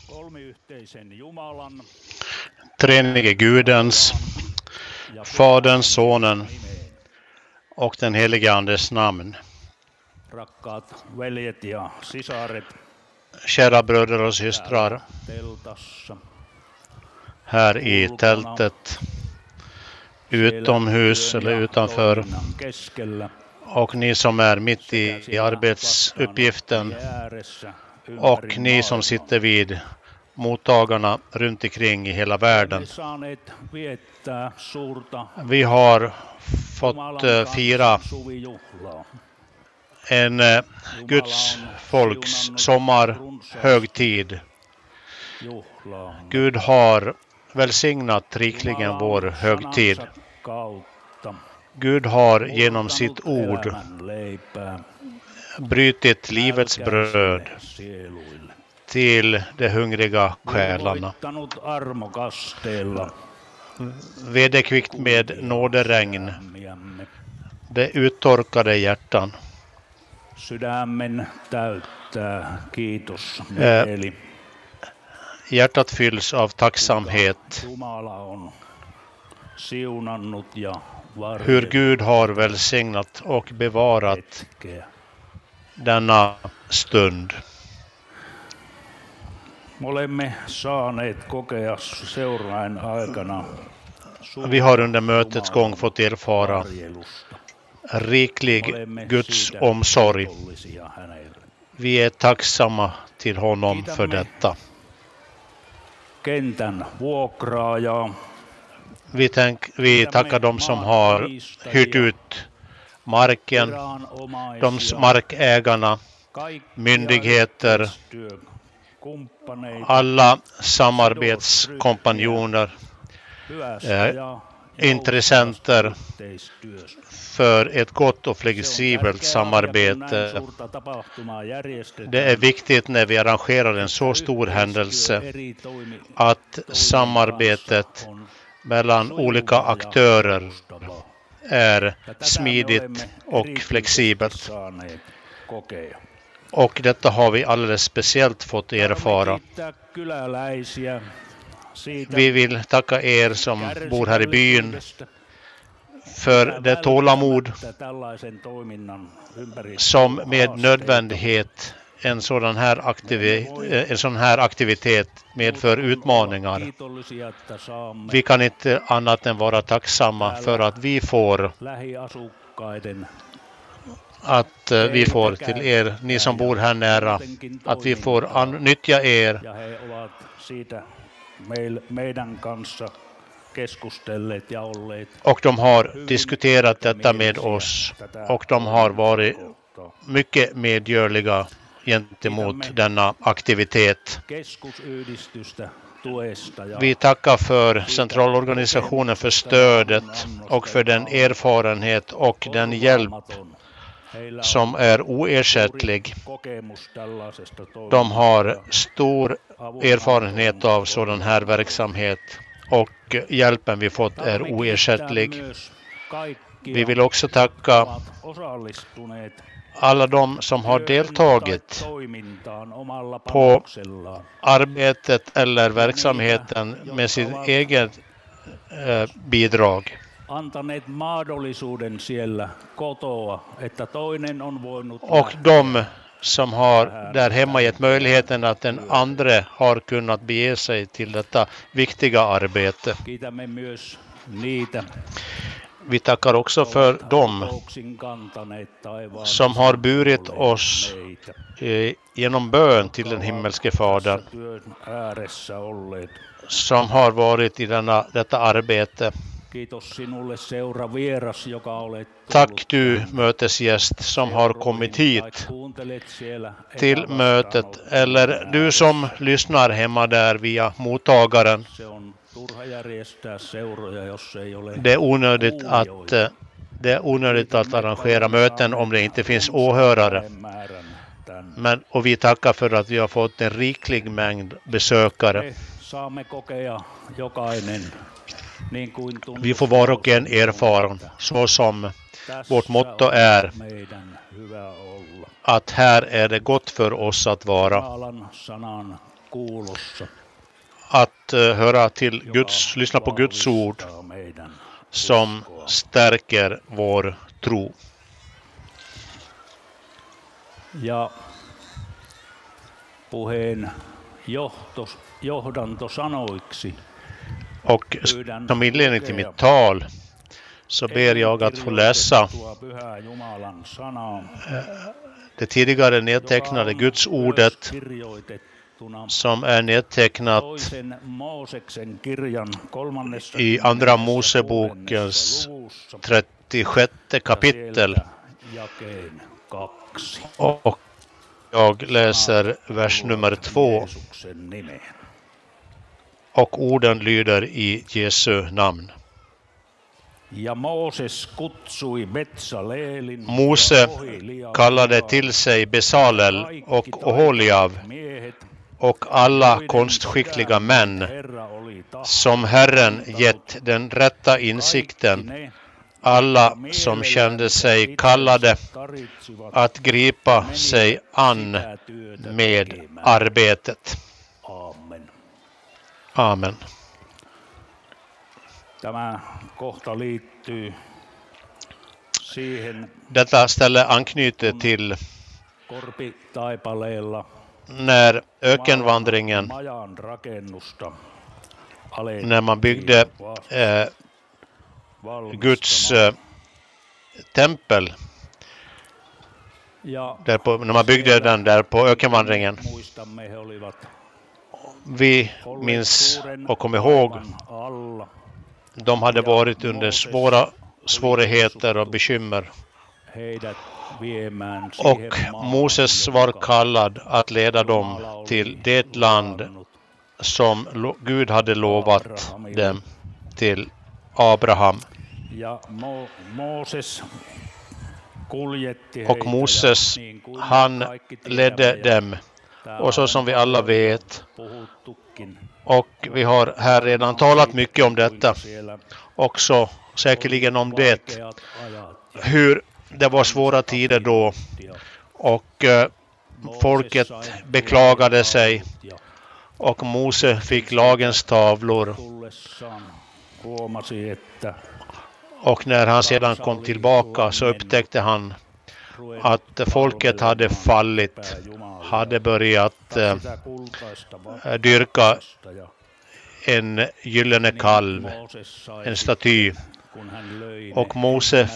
treenige Gudens, Faderns, Sonen och den helige Andes namn. Kära bröder och systrar, här i tältet, utomhus eller utanför, och ni som är mitt i arbetsuppgiften, och ni som sitter vid mottagarna runt omkring i hela världen. Vi har fått fira en Guds folks sommarhögtid. Gud har välsignat rikligen vår högtid. Gud har genom sitt ord brytit livets bröd till de hungriga själarna. Vederkvickt med nåderegn, det uttorkade hjärtan. Hjärtat fylls av tacksamhet. Hur Gud har välsignat och bevarat denna stund. Vi har under mötets gång fått erfara riklig Guds omsorg. Vi är tacksamma till honom för detta. Vi tackar dem som har hyrt ut marken, de markägarna, myndigheter, alla samarbetskompanjoner, intressenter för ett gott och flexibelt samarbete. Det är viktigt när vi arrangerar en så stor händelse att samarbetet mellan olika aktörer är smidigt och flexibelt. Och detta har vi alldeles speciellt fått erfara. Vi vill tacka er som bor här i byn för det tålamod som med nödvändighet en sån här aktivitet medför utmaningar. Vi kan inte annat än vara tacksamma för att vi får till er, ni som bor här nära, att vi får nyttja er. Och de har diskuterat detta med oss, och de har varit mycket medgörliga gentemot denna aktivitet. Vi tackar för centralorganisationen för stödet och för den erfarenhet och den hjälp som är oersättlig. De har stor erfarenhet av sådan här verksamhet, och hjälpen vi fått är oersättlig. Vi vill också tacka alla de som har deltagit på arbetet eller verksamheten med sitt eget bidrag. Och de som har där hemma gett möjligheten att den andra har kunnat bege sig till detta viktiga arbete. Vi tackar också för dem som har burit oss genom bön till den himmelske Fadern, som har varit i detta arbete. Tack du mötesgäst som har kommit hit till mötet, eller du som lyssnar hemma där via mottagaren. Det är onödigt att arrangera möten om det inte finns åhörare. Och vi tackar för att vi har fått en riklig mängd besökare. Vi får var och en erfaren, så som vårt motto är, att här är det gott för oss att vara. att höra till lyssna på Guds ord som stärker vår tro. Ja puheen johdantosanoiksi. Och som inledning till mitt tal så ber jag att få läsa det tidigare nedtecknade Guds ordet som är nedtecknat i Andra Mosebokens 36 kapitel. Och jag läser vers nummer 2. Och orden lyder i Jesu namn. Mose kallade till sig Besalel och Oholiab och alla konstskickliga män som Herren gett den rätta insikten, alla som kände sig kallade att gripa sig an med arbetet. Amen. Detta ställe anknyter till när ökenvandringen, när man byggde Guds tempel, när man byggde den där på ökenvandringen. Vi minns och kommer ihåg, de hade varit under svårigheter och bekymmer. Och Moses var kallad att leda dem till det land som Gud hade lovat dem, till Abraham. Och Moses, han ledde dem. Och så som vi alla vet, och vi har här redan talat mycket om detta, också säkerligen om det, hur det var svåra tider då, och folket beklagade sig, och Mose fick lagens tavlor. Och när han sedan kom tillbaka så upptäckte han att folket hade fallit, hade börjat dyrka en gyllene kalv, en staty. Och Mose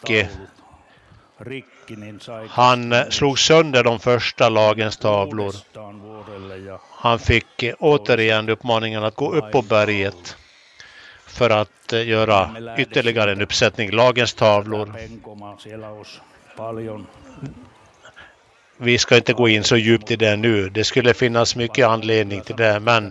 han slog sönder de första lagens tavlor. Han fick återigen uppmaningen att gå upp på berget för att göra ytterligare en uppsättning lagens tavlor. Vi ska inte gå in så djupt i det nu. Det skulle finnas mycket anledning till det, men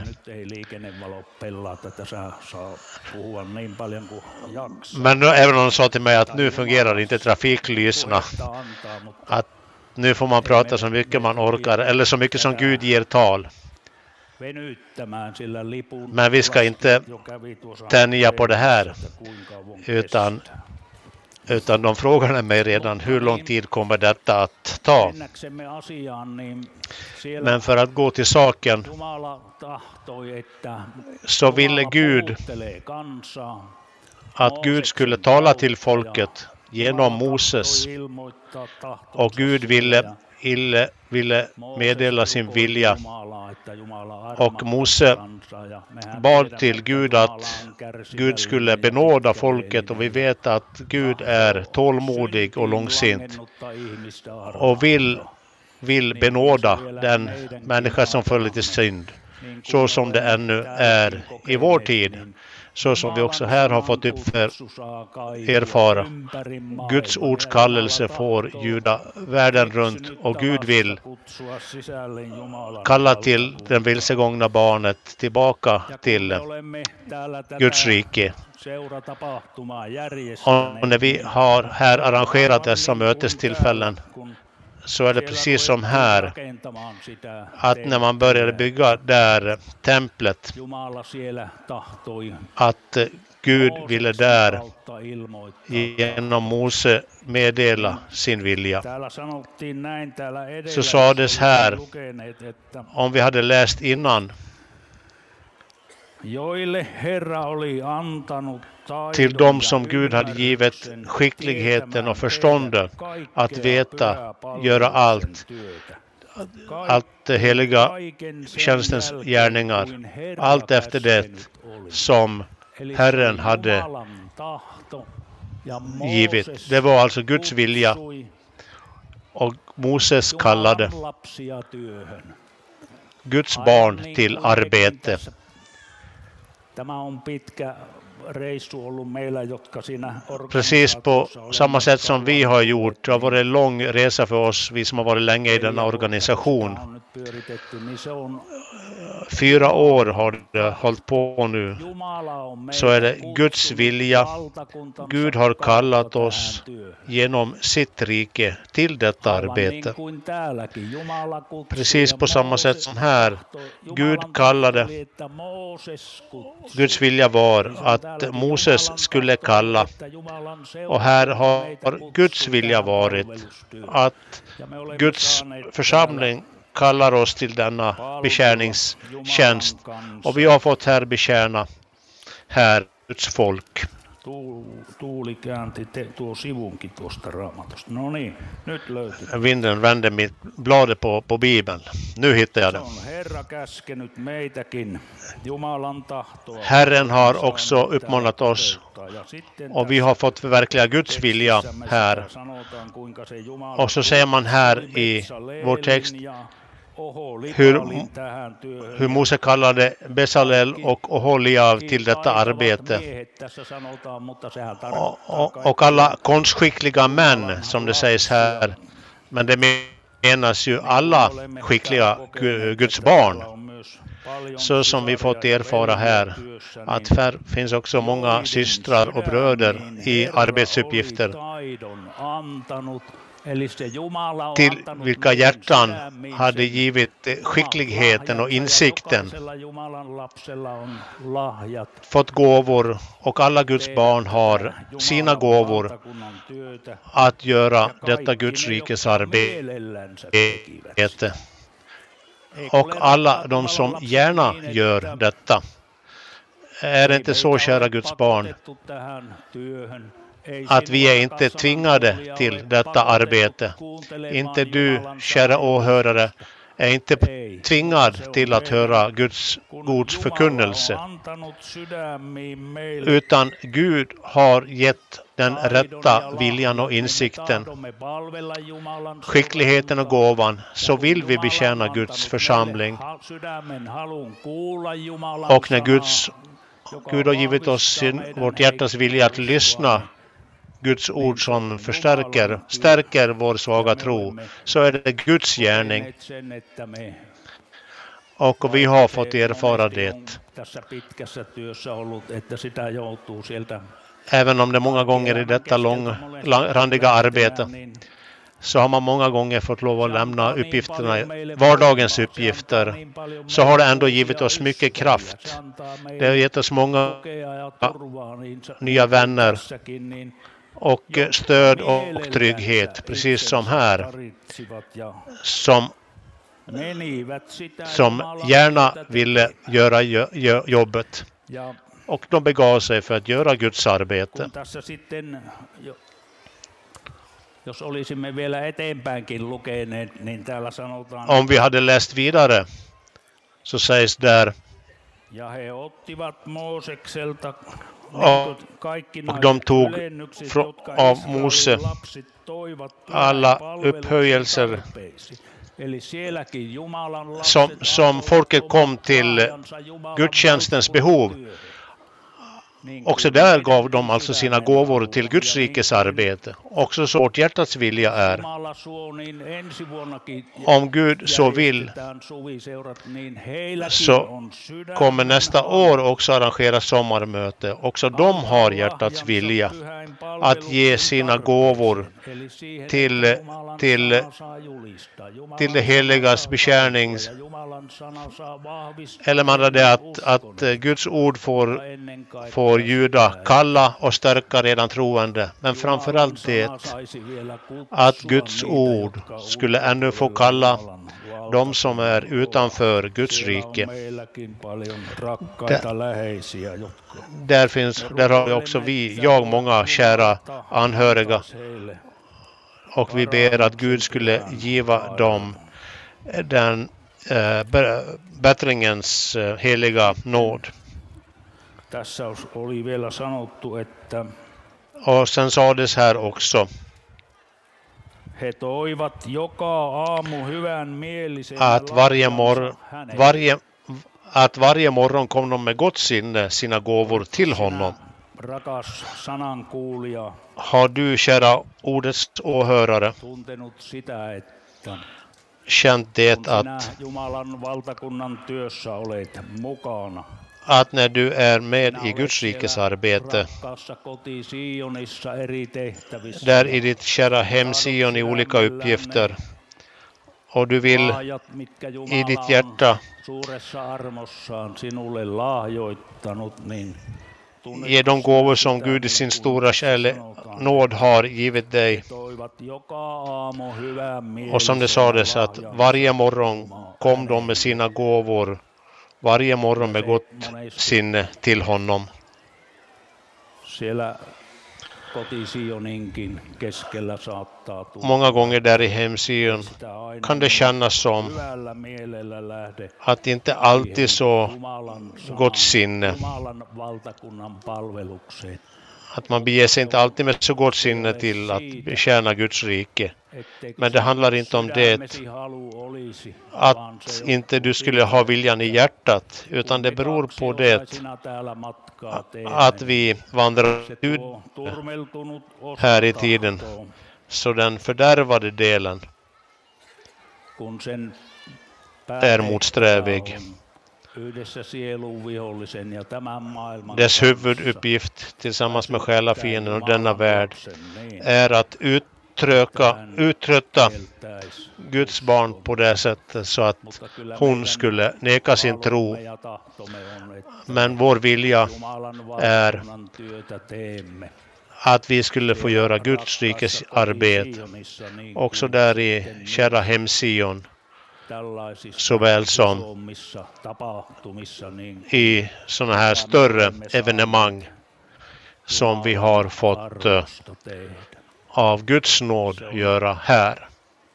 även om de sa till mig att nu fungerar inte trafiklyserna, att nu får man prata så mycket man orkar, eller så mycket som Gud ger tal. Men vi ska inte tänja på det här, utan de frågade mig redan hur lång tid kommer detta att ta. Men för att gå till saken, så ville Gud att Gud skulle tala till folket genom Moses, och Gud ville meddela sin vilja, och Mose bad till Gud att Gud skulle benåda folket, och vi vet att Gud är tålmodig och långsint och vill benåda den människa som föll till synd, så som det ännu är i vår tid. Så som vi också här har fått erfara. Guds ords kallelse får ljuda världen runt, och Gud vill kalla till den vilsegångna barnet tillbaka till Guds rike. Och när vi har här arrangerat dessa mötestillfällen, så är det precis som här, att när man började bygga där templet, att Gud ville där genom Mose meddela sin vilja. Så sades här, om vi hade läst innan, till dem som Gud hade givit skickligheten och förståndet att veta, göra allt heliga tjänstens gärningar, allt efter det som Herren hade givit. Det var alltså Guds vilja, och Moses kallade Guds barn till arbete. Precis på samma sätt som vi har gjort. Det har varit en lång resa för oss, vi som har varit länge i denna organisation. 4 år har det hållit på nu. Så är det Guds vilja. Gud har kallat oss genom sitt rike till detta arbete. Precis på samma sätt som här. Gud kallade. Guds vilja var att Moses skulle kalla. Och här har Guds vilja varit att Guds församling kallar oss till denna betjäningstjänst. Och vi har fått här betjäna här Guds folk. Tuuli käänti tuo sivunkin tuosta Raamatusta. No niin, nyt löytyy. Vinden vände mitt bladet på Bibeln. Nu hittar jag det. Herra käskenyt meitäkin Jumalan tahtoa. Herren har också uppmanat oss, och vi har fått förverkliga Guds vilja här. Och så säger man här i vår text hur Mose kallade Besalel och Oholiab till detta arbete. Och alla konstskickliga män, som det sägs här. Men det menas ju alla skickliga Guds barn. Så som vi fått erfara här, att här finns också många systrar och bröder i arbetsuppgifter. Till vilka hjärtan hade givit skickligheten och insikten, fått gåvor, och alla Guds barn har sina gåvor att göra detta Guds rikes arbete. Och alla de som gärna gör detta. Är det inte så, kära Guds barn, att vi är inte tvingade till detta arbete? Inte du, kära åhörare, är inte tvingad till att höra Guds förkunnelse. Utan Gud har gett den rätta viljan och insikten, skickligheten och gåvan, så vill vi betjäna Guds församling. Och när Gud har givit oss vårt hjärtas vilja att lyssna Guds ord som stärker vår svaga tro, så är det Guds gärning. Och vi har fått erfara det. Även om det många gånger i detta randiga arbete, så har man många gånger fått lov att lämna uppgifterna, vardagens uppgifter, så har det ändå givit oss mycket kraft. Det har gett oss många nya vänner och stöd och trygghet, precis som här, som gärna ville göra jobbet. Och de begav sig för att göra Guds arbete. Om vi hade läst vidare, så sägs där, och de tog av Mose alla upphöjelser som folket kom till gudstjänstens behov. Också där gav de alltså sina gåvor till Guds rikes arbete. Också så vårt hjärtats vilja är. Om Gud så vill, så kommer nästa år också arrangera sommarmöte. Också de har hjärtats vilja att ge sina gåvor till det heligas betjäning. Eller man det att Guds ord får får Juda kalla och stärka redan troende, men framförallt det att Guds ord skulle ännu få kalla de som är utanför Guds rike. Där har vi också många kära anhöriga, och vi ber att Gud skulle giva dem den bättringens heliga nåd. Och sen sades här också att varje morgon kom de med gott sinne sina gåvor till honom. Har du, kära ordets åhörare, känt det att när du är med i Guds rikes arbete, där i ditt kära hem Sion i olika uppgifter, och du vill i ditt hjärta ge de gåvor som Gud i sin stora nåd har givit dig. Och som det sades att varje morgon kom de med sina gåvor, varje morgon med gott sinne till honom. Många gånger där i hem Sion kan det kännas som att inte alltid så gott sinne. Att man beger sig inte alltid med så gott sinne till att betjäna Guds rike. Men det handlar inte om det att inte du skulle ha viljan i hjärtat, utan det beror på det att vi vandrar ut här i tiden. Så den fördärvade delen är motsträvig. Dess huvuduppgift tillsammans med själafienden och denna värld är att uttrötta Guds barn på det sättet så att hon skulle neka sin tro. Men vår vilja är att vi skulle få göra Guds rikes arbete också där i kära hem Sion, såväl som i sådana här större evenemang som vi har fått av Guds nåd göra här.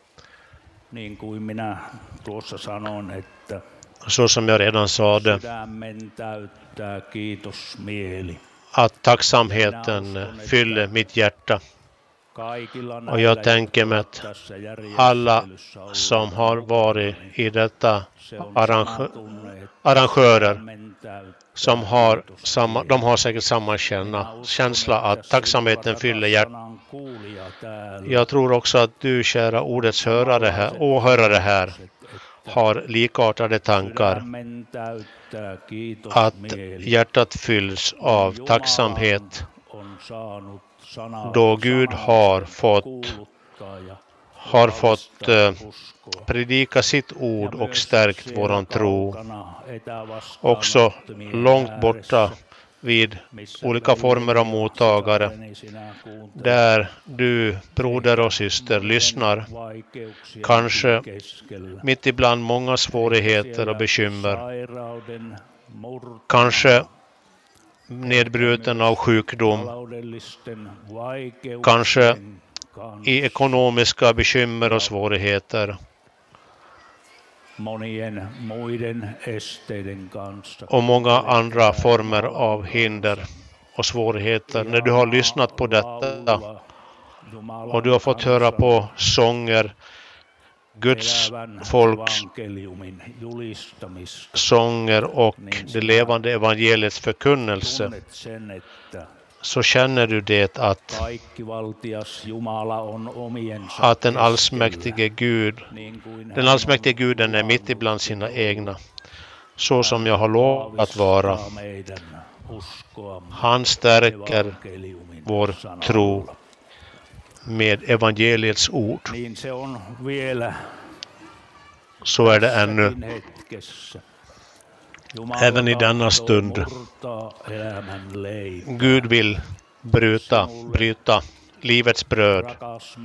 Så som jag redan sade, att tacksamheten fyller mitt hjärta. Och jag tänker mig att alla som har varit i detta arrangörer som har de har säkert samma känsla att tacksamheten fyller hjärtat. Jag tror också att du, kära ordets åhörare här, har likartade tankar. Att hjärtat fylls av tacksamhet då Gud har fått predika sitt ord och stärkt våran tro. Också långt borta vid olika former av mottagare, där du, broder och syster, lyssnar, kanske mitt ibland många svårigheter och bekymmer, kanske nedbruten av sjukdom, kanske i ekonomiska bekymmer och svårigheter, och många andra former av hinder och svårigheter. När du har lyssnat på detta och du har fått höra på sånger, Guds folks sånger och det levande evangeliets förkunnelse, så känner du det att den allsmäktige Guden är mitt ibland sina egna, så som jag har lovat att vara. Han stärker vår tro med evangeliets ord. Så är det ännu. Även i denna stund Gud vill bryta livets bröd.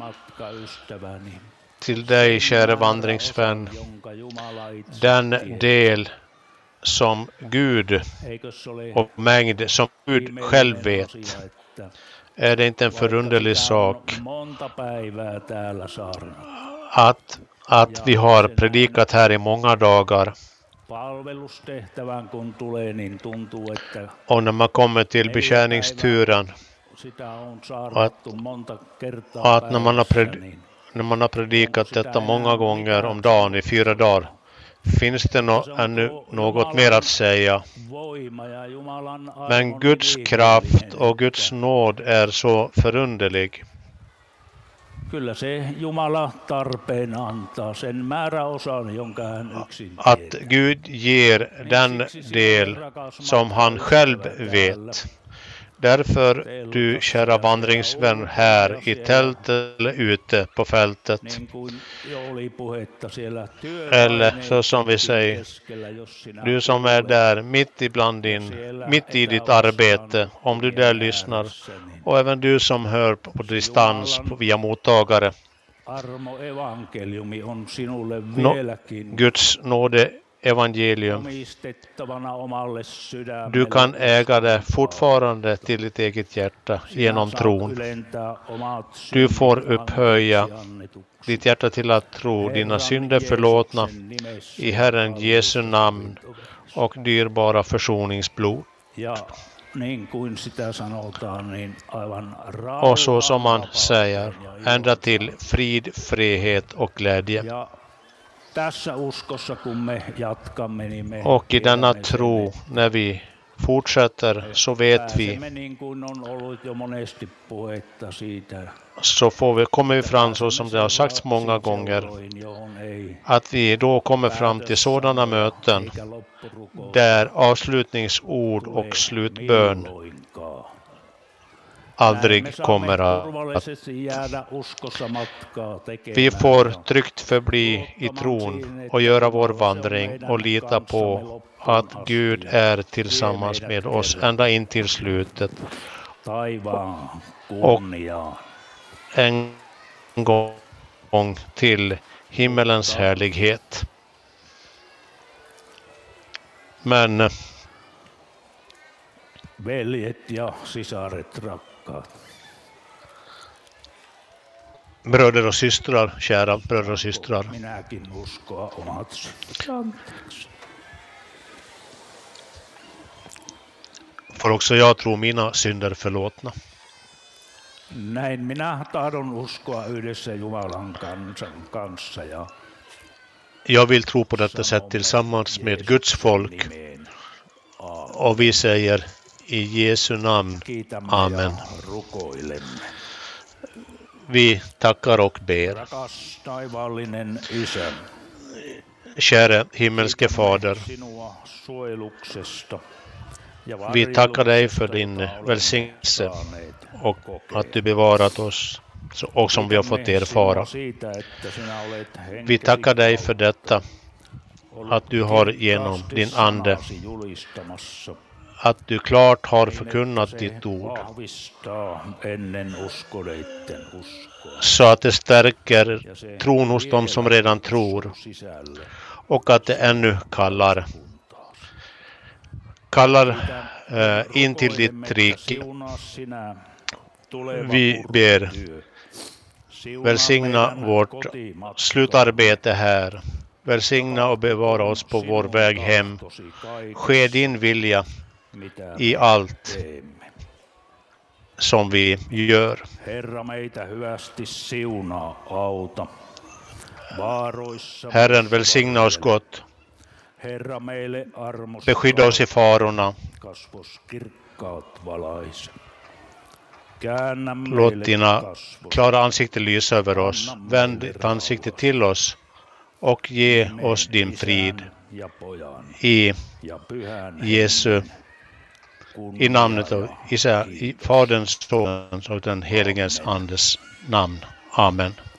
Till dig, kära vandringsvän, den del som Gud och mängd som Gud själv vet. Är det inte en förunderlig sak att vi har predikat här i många dagar? Och när man kommer till betjäningsturen att när man har predikat detta många gånger om dagen i 4 dagar, finns det ännu något mer att säga. Men Guds kraft och Guds nåd är så förunderlig. Kyllä se Jumala tarpeen antaa sen määräosan, jonka hän yksin att Gud ger den del som han själv vet. Därför, du kära vandringsvän här i tältet eller ute på fältet, eller så som vi säger, du som är där mitt i ditt arbete, om du där lyssnar, och även du som hör på distans via mottagare. Guds nåde evangelium. Du kan äga det fortfarande till ditt eget hjärta genom tron. Du får upphöja ditt hjärta till att tro, dina synder förlåtna i Herren Jesu namn och dyrbara försoningsblod. Och så som man säger, ända till frid, frihet och glädje. Och i denna tro, när vi fortsätter, så vet vi, så kommer vi fram, så som det har sagts många gånger, att vi då kommer fram till sådana möten där avslutningsord och slutbön aldrig kommer att. Vi får tryggt förbli i tron och göra vår vandring och lita på att Gud är tillsammans med oss ända in till slutet. Och en gång till himmelens härlighet. Men veljet ja sisaret rakkaat. Bröder och systrar, kära bröder och systrar. Minäkin uskoa omat Får också jag tro mina synder förlåtna. Näin minä tahdon uskoa yhdessä Jumalan kanssa. Jag vill tro på detta sätt tillsammans med Guds folk. Och vi säger i Jesu namn. Amen. Vi tackar och ber. Käre himmelske Fader, vi tackar dig för din välsignelse och att du bevarat oss och som vi har fått erfara. Vi tackar dig för detta, att du har genom din ande, att du klart har förkunnat ditt ord, så att det stärker tron hos dem som redan tror, och att det ännu kallar in till ditt rike. Vi ber, välsigna vårt slutarbete här. Välsigna och bevara oss på vår väg hem. Ske din vilja i allt som vi gör. Herren, välsigna oss gott. Beskydda oss i farorna. Låt dina klara ansikte lysa över oss. Vänd ditt ansikte till oss och ge oss din frid. I Jesu, i namnet av i Faderns, Sonens och den heliges Andes namn. Amen.